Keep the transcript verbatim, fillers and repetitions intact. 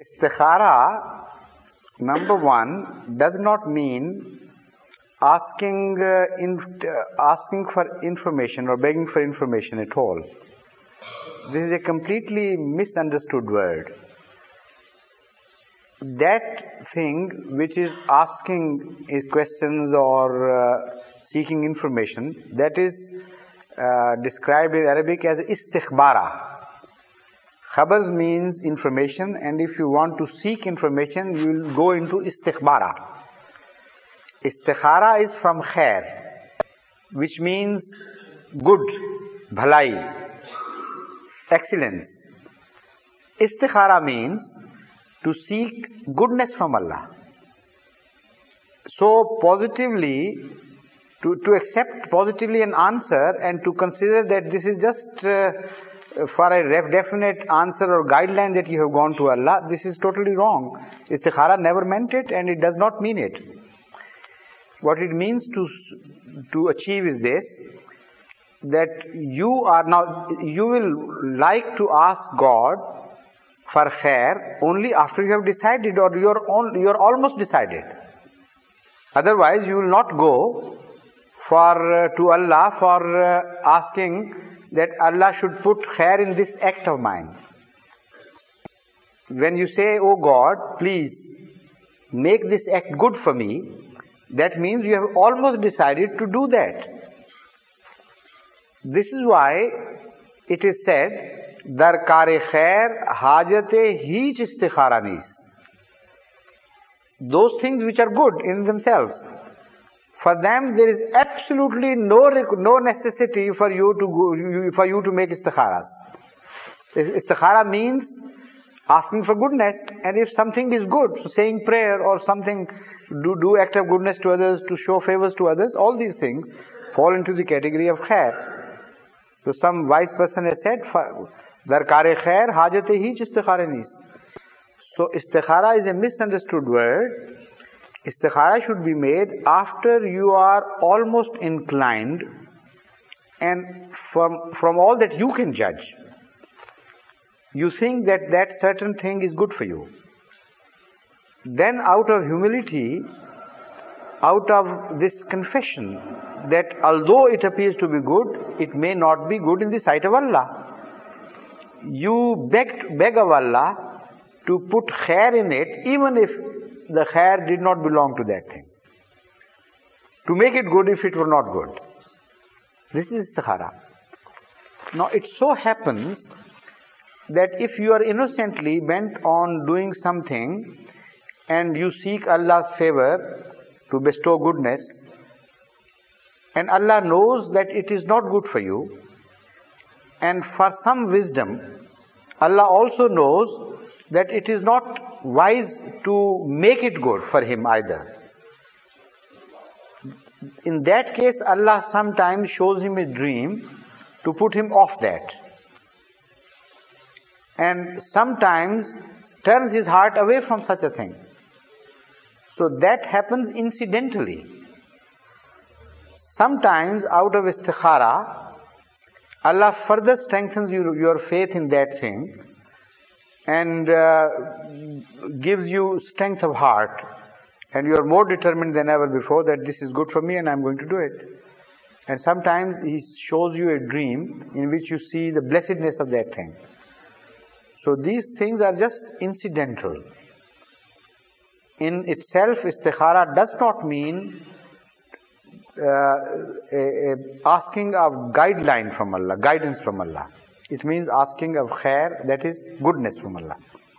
Istikhara, number one, does not mean asking uh, in, uh, asking for information or begging for information at all. This is a completely misunderstood word. That thing which is asking questions or uh, seeking information, that is uh, described in Arabic as istikhbara. Khabars means information, and if you want to seek information, you will go into istikhbara. Istikhara is from khair, which means good, bhalai, excellence. Istikhara means to seek goodness from Allah. So positively, to, to accept positively an answer and to consider that this is just uh, for a definite answer or guideline that you have gone to Allah, this is totally wrong. Istikhara never meant it, and it does not mean it. What it means to, to achieve is this, that you are now, you will like to ask God for khair only after you have decided, or you are on, you are almost decided. Otherwise, you will not go for uh, to Allah for uh, asking that Allah should put khair in this act of mine. When you say, "Oh God, please make this act good for me," that means you have almost decided to do that. This is why it is said, Dar kare khair hajate heech istikhara nis. Those things which are good in themselves, for them there is absolutely no no necessity for you to go, for you to make istikharas. Istikhara means asking for goodness, and if something is good, so saying prayer or something, do do act of goodness to others, to show favors to others, all these things fall into the category of khair. So some wise person has said, Dar kare khair hajate heech istikhara nis. So istikhara is a misunderstood word. Istikhara should be made after you are almost inclined, and from, from all that you can judge, you think that that certain thing is good for you. Then out of humility, out of this confession that although it appears to be good, it may not be good in the sight of Allah, you beg, beg of Allah to put khair in it, even if the khair did not belong to that thing. To make it good if it were not good. This is istikhara. Now it so happens that if you are innocently bent on doing something and you seek Allah's favor to bestow goodness, and Allah knows that it is not good for you, and for some wisdom, Allah also knows that it is not wise to make it good for him either. In that case, Allah sometimes shows him a dream to put him off that, and sometimes turns his heart away from such a thing. So that happens incidentally. Sometimes out of istikhara, Allah further strengthens you, your faith in that thing, and uh, gives you strength of heart, and you are more determined than ever before that this is good for me and I am going to do it. And sometimes He shows you a dream in which you see the blessedness of that thing. So these things are just incidental. In itself, istikhara does not mean uh, a, a asking of guideline from Allah, guidance from Allah. It means asking of khair, that is goodness from Allah.